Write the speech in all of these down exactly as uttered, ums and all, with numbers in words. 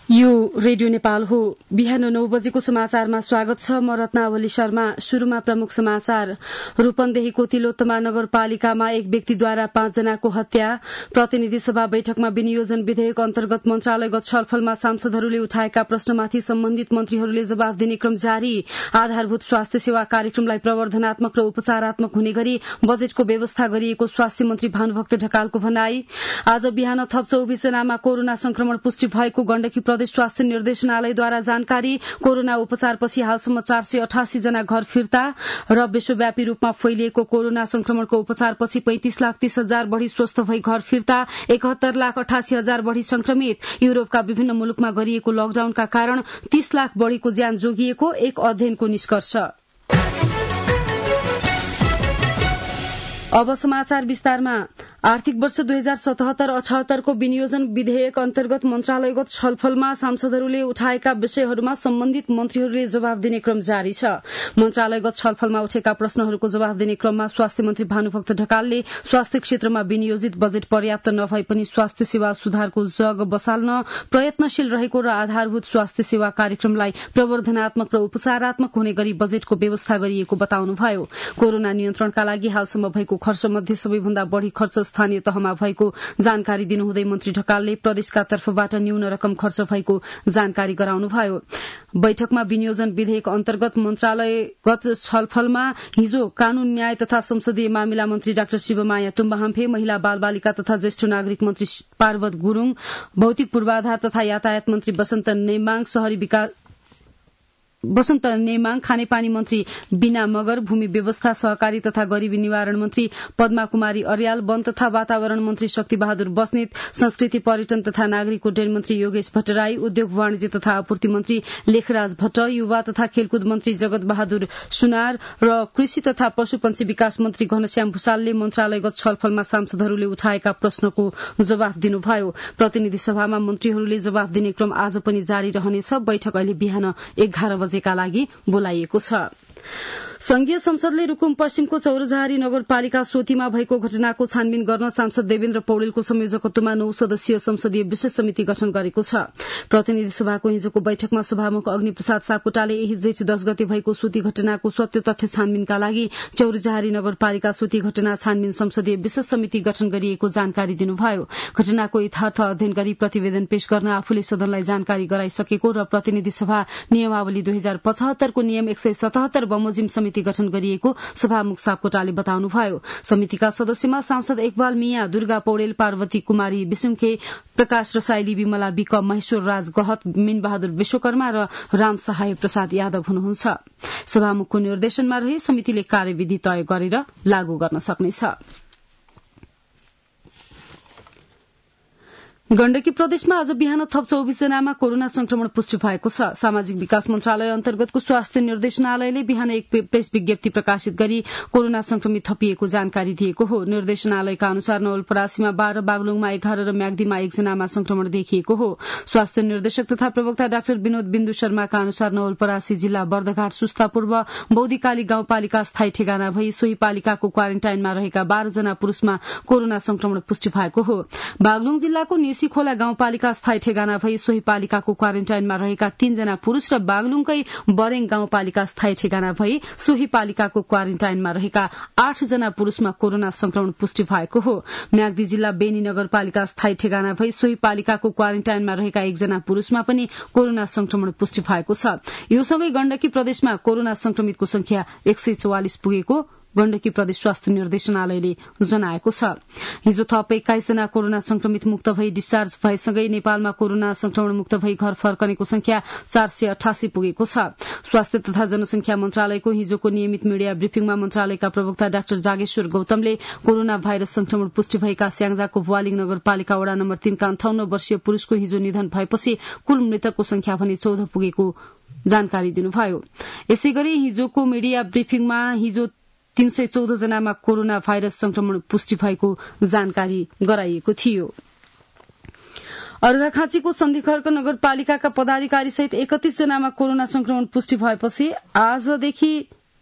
यो रेडियो नेपाल हो। बिहान नौ बजेको समाचारमा स्वागत छ। म रत्नावली शर्मा। शुरूमा प्रमुख समाचार। रूपन्देहीको तिलोत्तमा नगरपालिकामा एक व्यक्तिद्वारा पाँचजनाको हत्या। प्रतिनिधि सभा बैठकमा विनियोजन विधेयक अन्तर्गत मन्त्रालयगत छलफलमा सांसदहरूले उठाएका प्रश्नमाथि सम्बन्धित मन्त्रीहरूले जवाफ दिने क्रम जारी। आधारभूत स्वास्थ्य सेवा कार्यक्रमलाई प्रवर्धनात्मक र उपचारात्मक हुने गरी बजेटको व्यवस्था गरिएको स्वास्थ्य मन्त्री भानुभक्त ढकालको भनाई। आज बिहान थप चौबिस जनामा कोरोना संक्रमण पुष्टि भएको गण्डकी प्रदेश स्वास्थ्य निर्देशनालयद्वारा जानकारी। कोरोना उपचारपछि हालसम्म चार सय अठासी जना घर फिर्ता र विश्वव्यापी रूपमा फैलिएको कोरोना संक्रमणको उपचारपछि पैंतिस लाख तीस हजार बढ़ी स्वस्थ भई घर फिर्ता। एकहत्तर लाख अठासी हजार बढ़ी संक्रमित। युरोपका विभिन्न मुलुकमा गरिएको लकडाउनका कारण तीस लाख बढ़ीको ज्यान जोगिएको एक अध्ययनको निष्कर्ष। अब समाचार विस्तारमा। आर्थिक वर्ष दुई हजार सतहत्तर अठहत्तरको विनियोजन विधेयक अन्तर्गत मन्त्रालयगत छलफलमा सांसदहरूले उठाएका विषयहरूमा सम्बन्धित मन्त्रीहरूले जवाफ दिने क्रम जारी छ। मन्त्रालयगत छलफलमा उठेका प्रश्नहरूको जवाफ दिने क्रममा स्वास्थ्य मन्त्री भानुभक्त ढकालले स्वास्थ्य क्षेत्रमा विनियोजित बजेट पर्याप्त नभए पनि स्वास्थ्य सेवा सुधारको जग बसाल्न प्रयत्नशील रहेको र आधारभूत स्वास्थ्य सेवा कार्यक्रमलाई प्रवर्धनात्मक र उपचारात्मक हुने गरी बजेटको व्यवस्था गरिएको बताउनुभयो। कोरोना नियन्त्रणका लागि हालसम्म भएको खर्च मध्ये सबैभन्दा बढ़ी खर्च स्थानीय तहमा भएको जानकारी दिनुहुँदै मन्त्री ढकालले प्रदेशका तर्फबाट न्यून रकम खर्च भएको जानकारी गराउनुभयो। बैठकमा विनियोजन विधेयक अन्तर्गत मन्त्रालयगत छलफलमा हिजो कानून न्याय तथा संसदीय मामिला मन्त्री डाक्टर शिवमाया तुम्बाहाम्फे, महिला बाल बालिका तथा ज्येष्ठ नागरिक मन्त्री पार्वत गुरूङ, भौतिक पूर्वाधार तथा यातायात मन्त्री वसन्त नेमाङ, शहरी विकास वसन्त नेमाङ, खानेपानी मन्त्री बीना मगर, भूमि व्यवस्था सहकारी तथा गरीबी निवारण मन्त्री पद्मा कुमारी अर्याल, वन तथा वातावरण मन्त्री शक्ति बहादुर बस्नेत, संस्कृति पर्यटन तथा नागरिक उड्डयन मन्त्री योगेश भट्टराई, उद्योग वाणिज्य तथा आपूर्ति मन्त्री लेखराज भट्ट, युवा तथा खेलकुद मन्त्री जगत बहादुर सुनार र कृषि तथा पशुपन्छी विकास मन्त्री घनश्याम भूषालले मन्त्रालयगत छलफलमा सांसदहरूले उठाएका प्रश्नको जवाफ दिनुभयो। प्रतिनिधि सभामा मन्त्रीहरूले जवाफ दिने क्रम आज पनि जारी रहनेछ। बैठक अहिले बिहान एघार बजेका लागि बोलाइएको छ। संघीय संसदले रुकुम पश्चिमको चौरजहारी नगरपालिका सोतीमा भएको घटनाको छानबिन गर्न सांसद देवेन्द्र पौडेलको संयोजकत्वमा नौ सदस्यीय संसदीय विशेष समिति गठन गरेको छ। प्रतिनिधि सभाको हिजोको बैठकमा सभामुख अग्निप्रसाद सापकोटाले यही जेठ दश गते भएको सोती घटनाको सत्य तथ्य छानबिनका लागि चौरजहारी नगरपालिका सोती घटना छानबिन संसदीय विशेष समिति गठन गरिएको जानकारी दिनुभयो। घटनाको यथार्थ अध्ययन गरी प्रतिवेदन पेश गर्न आफूले सदनलाई जानकारी गराइसकेको र प्रतिनिधि सभा नियमावली दुई हजार पचहत्तरको नियम एक सय सतहत्तर बमोजिम समिति गठन गरिएको सभामुख सापकोटाले बताउनुभयो। समितिका सदस्यमा सांसद इकबाल मिया, दुर्गा पौडेल, पार्वती कुमारी विसुम्खे, प्रकाश रसाइली, विमला विक, महेश्वर राज गहत, मीन बहादुर विश्वकर्मा र राम सहाय प्रसाद यादव हुनुहुन्छ। सभामुखको निर्देशनमा रही समितिले कार्यविधि तय गरेर लागू गर्न सक्नेछ। गण्डकी प्रदेशमा आज बिहान थप चौबिस जनामा कोरोना संक्रमण पुष्टि भएको छ। सामाजिक विकास मन्त्रालय अन्तर्गतको स्वास्थ्य निर्देशनालयले बिहान एक प्रेस विज्ञप्ति प्रकाशित गरी कोरोना संक्रमित थपिएको जानकारी दिएको हो। निर्देशनालयका अनुसार नवलपरासीमा बाह्र, बागलुङमा एघार र म्याग्दीमा एकजनामा संक्रमण देखिएको हो। स्वास्थ्य निर्देशक तथा प्रवक्ता डाक्टर विनोद बिन्दु शर्माका अनुसार नवलपरासी जिल्ला बर्दघाट सुस्ता पूर्व बौद्धिकाली गाउँपालिका स्थायी ठेगाना भई सोही पालिकाको क्वारेन्टाइनमा रहेका बाह्र जना पुरूषमा कोरोना संक्रमण पुष्टि भएको हो। बागलुङ जिल्लाको खोला गाउँपालिका स्थायी ठेगाना भई सोही पालिकाको क्वारेन्टाइनमा रहेका तीनजना पुरूष र बागलुङकै बरेङ गाउँपालिका स्थायी ठेगाना भई सोही पालिकाको क्वारेन्टाइनमा रहेका आठ जना पुरूषमा कोरोना संक्रमण पुष्टि भएको हो। म्याग्दी जिल्ला बेनी नगरपालिका स्थायी ठेगाना भई सोही पालिकाको क्वारेन्टाइनमा रहेका एकजना पुरूषमा पनि कोरोना संक्रमण पुष्टि भएको छ। यो सँगै गण्डकी प्रदेशमा कोरोना संक्रमितको संख्या एक सय चौवालिस पुगेको गण्डकी प्रदेश स्वास्थ्य निर्देशनालयले जनाएको छ। हिजो थप एक्काइस जना कोरोना संक्रमित मुक्त भई डिस्चार्ज भएसँगै नेपालमा कोरोना संक्रमण मुक्त भई घर फर्कनेको संख्या चार सय अठासी पुगेको छ। स्वास्थ्य तथा जनसंख्या मन्त्रालयको हिजोको नियमित मिडिया ब्रिफिङमा मन्त्रालयका प्रवक्ता डाक्टर जागेश्वर गौतमले कोरोना भाइरस संक्रमण पुष्टि भएका स्याङ्जाको भुवालिङ नगरपालिका वडा नम्बर तीनका अन्ठाउन्न वर्षीय पुरूषको हिजो निधन भएपछि कुल मृतकको संख्या भने चौध पुगेको जानकारी दिनुभयो। यसै गरी हिजोको मिडिया ब्रिफिङमा हिजो तीन सय चौध जनामा कोरोना भाइरस संक्रमण पुष्टि भएको जानकारी गराइएको थियो। अर्घाखाँचीको सन्धिखर्क नगरपालिकाका पदाधिकारी सहित एकतीस जनामा कोरोना संक्रमण पुष्टि भएपछि आजदेखि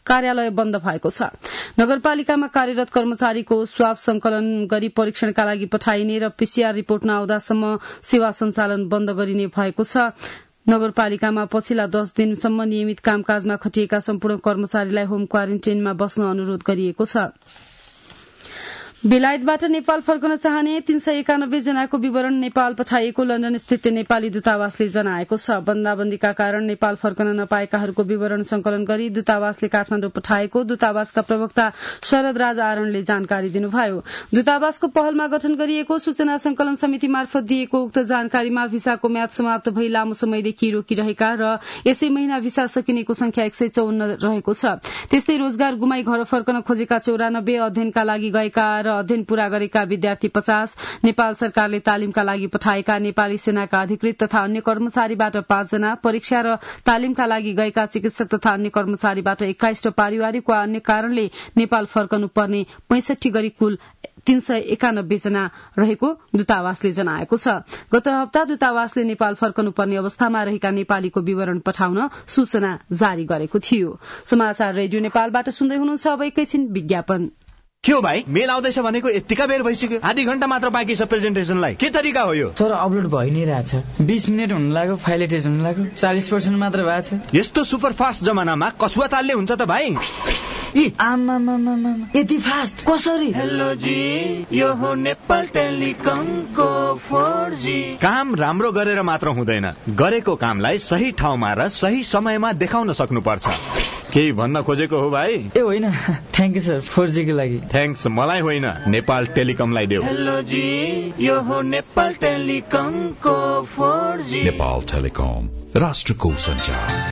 कार्यालय बन्द भएको छ। नगरपालिकामा कार्यरत कर्मचारीको स्वाब संकलन गरी परीक्षणका लागि पठाइने र पीसीआर रिपोर्ट नआउँदासम्म सेवा सञ्चालन बन्द गरिने भएको छ। नगरपालिकामा पछिल्ला दस दिनसम्म नियमित कामकाजमा खटिएका सम्पूर्ण कर्मचारीलाई होम क्वारेन्टाइनमा बस्न अनुरोध गरिएको छ। बेलायतबाट नेपाल फर्कन चाहने तीन सय एकानब्बे जनाको विवरण नेपाल पठाइएको लण्डन स्थित नेपाली दूतावासले जनाएको छ। बन्दाबन्दीका कारण नेपाल फर्कन नपाएकाहरूको विवरण संकलन गरी दूतावासले काठमाडौँ पठाएको दूतावासका प्रवक्ता शरद राज आरणले जानकारी दिनुभयो। दूतावासको पहलमा गठन गरिएको सूचना संकलन समिति मार्फत दिएको उक्त जानकारीमा भिसाको म्याद समाप्त भई लामो समयदेखि रोकिरहेका र यसै महिना भिसा सकिनेको संख्या एक सय चौन्न रहेको छ। त्यस्तै रोजगार गुमाई घर फर्कन खोजेका चौरानब्बे, अध्ययनका लागि गएका र अध्ययन पूरा गरेका विद्यार्थी पचास, नेपाल सरकारले तालिमका लागि पठाएका नेपाली सेनाका अधिकृत तथा अन्य कर्मचारीबाट पाँचजना, परीक्षा र तालिमका लागि गएका चिकित्सक तथा अन्य कर्मचारीबाट एक्काइस र पारिवारिक वा अन्य कारणले नेपाल फर्कनु पर्ने पैंसठी गरी कुल तीन सय एकानब्बे जना रहेको दूतावासले जनाएको छ। गत हप्ता दूतावासले नेपाल फर्कनु पर्ने अवस्थामा रहेका नेपालीको विवरण पठाउन सूचना जारी गरेको थियो। समाचार रेडियो नेपालबाट सुन्दै हुनुहुन्छ। अब एकैछिन विज्ञापन। के हो भाइ, मेल आउँदैछ भनेको यतिका बेर भइसक्यो, आधी घण्टा मात्र बाँकी छ प्रेजेन्टेसनलाई। के तरिका हो यो? तर अपलोड भइ नै रहेछ, बीस मिनेट हुन लाग्यो, फाइल एटेच हुन लाग्यो, चालीस पर्सेन्ट मात्र भएको छ। यस्तो सुपर फास्ट जमानामा कसुवा तालले हुन्छ त भाइ? आमामामामा यति फास्ट कसरी? हेलो जी, यो हो नेपाल टेलिकमको फोर जी। काम राम्रो गरेर मात्र हुँदैन, गरेको कामलाई सही ठाउँमा र सही समयमा देखाउन सक्नुपर्छ। केही भन्न खोजेको हो भाइ? ए होइन, thank you sir, four G को लागि। थ्याङ्क्स मलाई होइन, नेपाल टेलिकमलाई देऊ। हेलो जी, यो हो नेपाल टेलिकमको फोर जी। नेपाल टेलिकम, राष्ट्रको सञ्चार।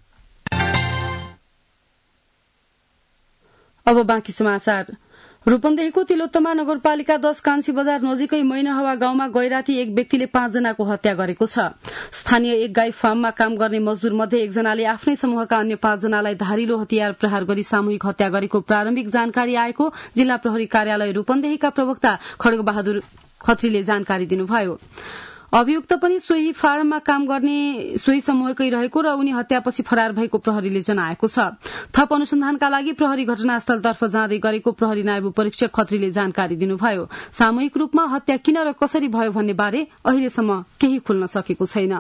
अब बाँकी समाचार। रूपन्देहीको तिलोत्तमा नगरपालिका दश कान्छी बजार नजिकै मैनहवा गाउँमा गैराती एक व्यक्तिले पाँचजनाको हत्या गरेको छ। स्थानीय एक गाई फार्ममा काम गर्ने मजदूर मध्ये एकजनाले आफ्नै समूहका अन्य पाँचजनालाई धारिलो हतियार प्रहार गरी सामूहिक हत्या गरेको प्रारम्भिक जानकारी आएको जिल्ला प्रहरी कार्यालय रूपन्देहीका प्रवक्ता खड्ग बहादुर खत्रीले जानकारी दिनुभयो। अभियुक्त पनि सोही फार्ममा काम गर्ने सोही समूहकै रहेको र उनी हत्यापछि फरार भएको प्रहरीले जनाएको छ। थप अनुसन्धानका लागि प्रहरी घटनास्थलतर्फ जाँदै गरेको प्रहरी नायब परीक्षक खत्रीले जानकारी दिनुभयो। सामूहिक रूपमा हत्या किन र कसरी भयो भन्ने बारे अहिलेसम्म केही खुल्न सकेको छैन।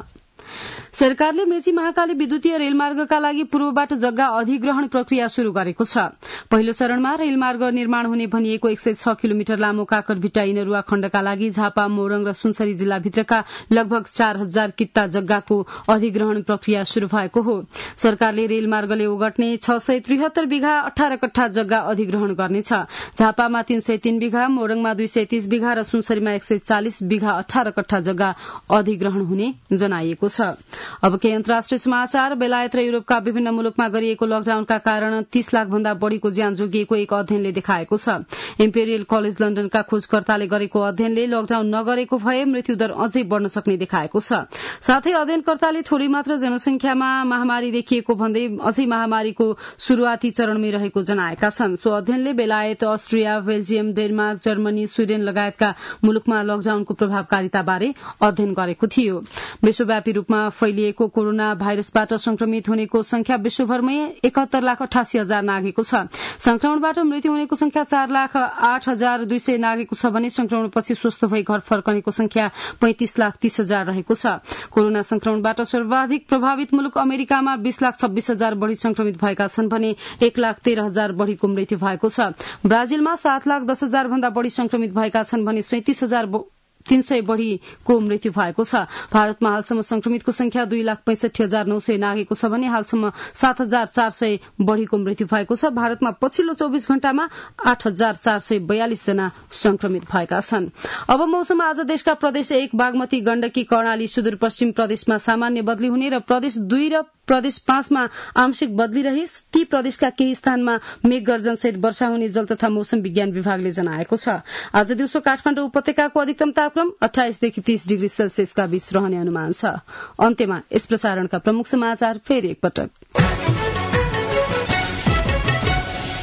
सरकारले मेची महाकाली विद्युतीय रेलमार्गका लागि पूर्वबाट जग्गा अधिग्रहण प्रक्रिया शुरू गरेको छ। पहिलो चरणमा रेलमार्ग निर्माण हुने भनिएको एक सय छ किलोमिटर लामो काकरभिट्टा इनरुवा खण्डका लागि झापा, मोरङ र सुनसरी जिल्लाभित्रका लगभग चार हजार कित्ता जग्गाको अधिग्रहण प्रक्रिया शुरू भएको हो। सरकारले रेलमार्गले ओगट्ने छ सय त्रिहत्तर बिघा अठार कट्ठा जग्गा अधिग्रहण गर्नेछ। झापामा तीन सय तीन बिघा, मोरङमा दुई सय तीस बिघा र सुनसरीमा एक सय चालिस बिघा अठार कट्ठा जग्गा अधिग्रहण हुने जनाइएको छ। अब केही अन्तर्राष्ट्रिय समाचार। बेलायत र युरोपका विभिन्न मुलुकमा गरिएको लकडाउनका कारण तीस लाख भन्दा बढ़ीको ज्यान जोगिएको एक अध्ययनले देखाएको छ। इम्पेरियल कलेज लण्डनका खोजकर्ताले गरेको अध्ययनले लकडाउन नगरेको भए मृत्युदर अझै बढ़न सक्ने देखाएको छ। साथै अध्ययनकर्ताले थोरै मात्र जनसंख्यामा महामारी देखिएको भन्दै अझै महामारीको शुरूआती चरणमै रहेको जनाएका छन्। सो अध्ययनले बेलायत, Austria, Belgium, Denmark, Germany, Sweden लगायतका मुलुकमा लकडाउनको प्रभावकारिताबारे अध्ययन गरेको थियो। विश्वव्यापी रूपमा फैलिएको कोरोना भाइरसबाट संक्रमित हुनेको संख्या विश्वभरमै एकहत्तर लाख अठासी हजार नागेको छ। संक्रमणबाट मृत्यु हुनेको संख्या चार लाख आठ हजार दुई सय नागेको छ भने संक्रमणपछि स्वस्थ भई घर फर्कनेको संख्या पैंतिस लाख तीस हजार रहेको छ। कोरोना संक्रमणबाट सर्वाधिक प्रभावित मुलुक अमेरिकामा बीस लाख छब्बीस हजार बढ़ी संक्रमित भएका छन् भने एक लाख तेह्र हजार बढ़ीको मृत्यु भएको छ। ब्राजिलमा सात लाख दस हजार भन्दा बढ़ी संक्रमित भएका छन् भने सैंतिस हजार तीन सय बढ़ीको मृत्यु भएको छ। भारतमा हालसम्म संक्रमितको संख्या दुई लाख पैंसठी हजार नौ सय नागेको छ भने हालसम्म सात हजार चार सय बढ़ीको मृत्यु भएको छ। भारतमा पछिल्लो चौबीस घण्टामा आठ हजार चार सय बयालिस जना संक्रमित भएका छन्। अब मौसम। आज देशका प्रदेश एक बागमती, गण्डकी, कर्णाली, सुदूरपश्चिम प्रदेशमा सामान्य बदली हुने र प्रदेश दुई र प्रदेश पाँचमा आंशिक बदली रही ती प्रदेशका केही स्थानमा मेघ गर्जनसहित वर्षा हुने जल तथा मौसम विज्ञान विभागले जनाएको छ। आज दिउँसो काठमाडौँ उपत्यकाको अधिकतम तापक्रम अठाइसदेखि तीस डिग्री सेल्सियसका बीच रहने अनुमान छ। अन्त्यमा यस प्रसारणका प्रमुख समाचार फेरि एकपटक।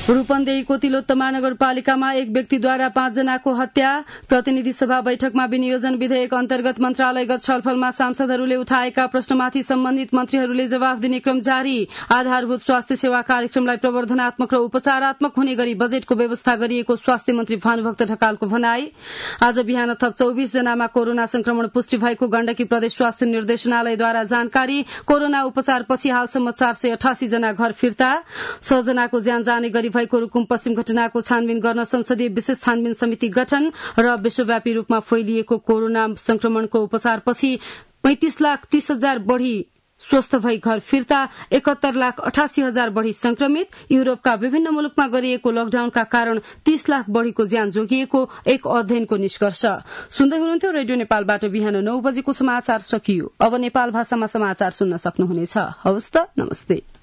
रूपन्देहीको तिलोत्तमा नगरपालिकामा एक व्यक्तिद्वारा पाँचजनाको हत्या। प्रतिनिधि सभा बैठकमा विनियोजन विधेयक अन्तर्गत मन्त्रालयगत छलफलमा सांसदहरूले उठाएका प्रश्नमाथि सम्बन्धित मन्त्रीहरूले जवाफ दिने क्रम जारी। आधारभूत स्वास्थ्य सेवा कार्यक्रमलाई प्रवर्धनात्मक र उपचारात्मक हुने गरी बजेटको व्यवस्था गरिएको स्वास्थ्य मन्त्री भानुभक्त ढकालको भनाई। आज बिहान थप चौबिस जनामा कोरोना संक्रमण पुष्टि भएको गण्डकी प्रदेश स्वास्थ्य निर्देशनालयद्वारा जानकारी। कोरोना उपचारपछि हालसम्म चार सय अठासी जना घर फिर्ता। छ जनाको ज्यान जाने गरी भएको रुकुम पश्चिम घटनाको छानबिन गर्न संसदीय विशेष छानबिन समिति गठन र विश्वव्यापी रूपमा फैलिएको कोरोना संक्रमणको उपचारपछि पैंतिस लाख तीस हजार बढ़ी स्वस्थ भई घर फिर्ता। एकात्तर लाख अठासी हजार बढ़ी संक्रमित। यूरोपका विभिन्न मुलुकमा गरिएको लकडाउनका कारण तीस लाख बढ़ीको ज्यान जोगिएको एक अध्ययनको निष्कर्ष। सुन्दै हुनुहुन्थ्यो रेडियो नेपालबाट बिहान नौ बजेको समाचार सकियो। अब नेपाल भाषामा समाचार सुन्न सक्नुहुनेछ। हवस् त, नमस्ते।